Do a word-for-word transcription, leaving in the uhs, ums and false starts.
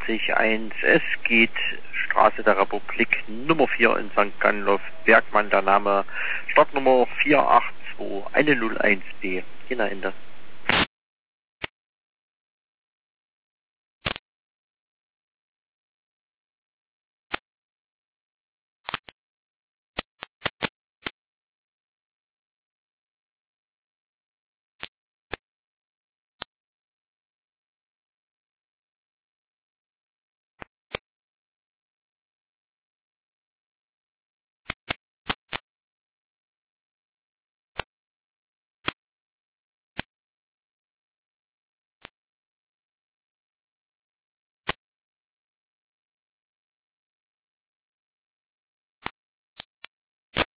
vierzig eins. Es geht Straße der Republik Nummer vier in Sankt Gannlow, Bergmann der Name, Startnummer vier acht zwei eins null eins B. Genau, Ende.